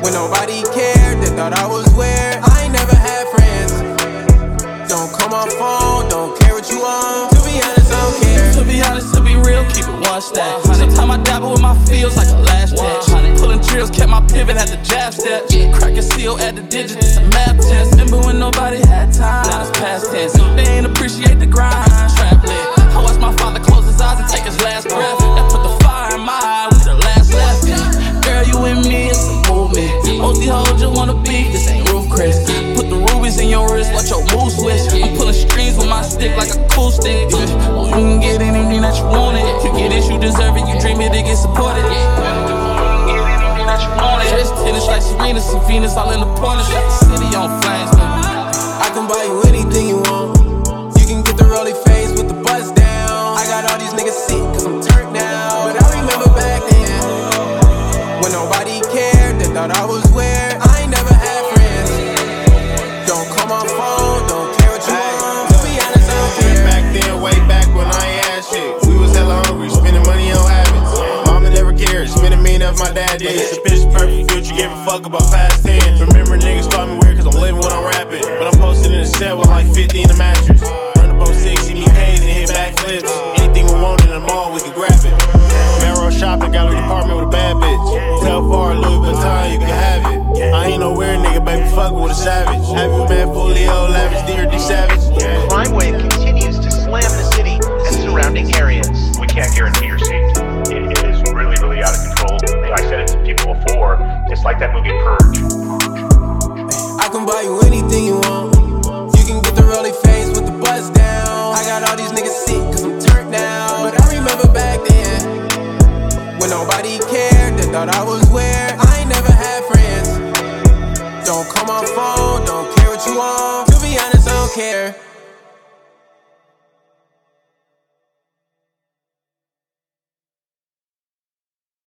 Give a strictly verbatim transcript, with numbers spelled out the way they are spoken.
When nobody cared, they thought I was weird. I ain't never had friends. Don't call my phone, don't care what you want. To be honest, I don't care. To be honest, to be real, keep it one stack. Sometimes I dabble with my feels like a last text. Pulling drills, kept my pivot at the jab step. Crack a seal at the digits, it's a math test. Remember when nobody had time? Now it's past tense. They ain't appreciate the grind. Trap lit. I watched my father close his eyes and take his last breath. That put the fire in my eye with the last left. Girl, you and me, it's a movement. Most these hoes just wanna beef, this ain't roof Chris. Put the rubies in your wrist, watch your mood switch. I'm pulling strings with my stick like a cool stick. Oh, you can get anything that you want it. You get it, you deserve it, you dream it, it get supported. You can get anything that you want it. Chase tennis like Serena, see Venus all in the pointers. Like the city on flames, man. I can buy you anything you want. You can get the rolly face with the buzz down. I got all these niggas sick cause I'm turned down. But I remember back then, when nobody cared, they thought I was weird. I ain't never had friends. Don't call my phone, don't care what you want. To be honest, I don't care. Back then, way back when I ain't had shit, we was hella hungry, spending money on habits. Mama never cared, spending me enough my dad did. It's a picture perfect future, gave a fuck about past tense. Remember niggas call me weird cause I'm living what I'm rapping. But I'm posted in a set with like fifty in the mattress. Run up on six, see me hazing and hit backflips. Anything we want in the mall, we can grab it. Melrose shopping, got a department with a bad bitch. Tell far Louis Vuitton, you can have it. I ain't no weird nigga, baby, fuck with a savage. Have you met Folio, Lavish, D or D Savage? Crime wave continues to slam the city and surrounding areas. We can't guarantee your safety. It, it is really, really out of control. I said it to people before. It's like that movie Purge. I can buy you anything you want. You can get the rolly face with the buzz down. I got all these niggas sick cause I'm turned down. But I remember back then, when nobody cared, they thought I was weird. I ain't never had friends. Don't call my phone, don't care what you want. To be honest, I don't care.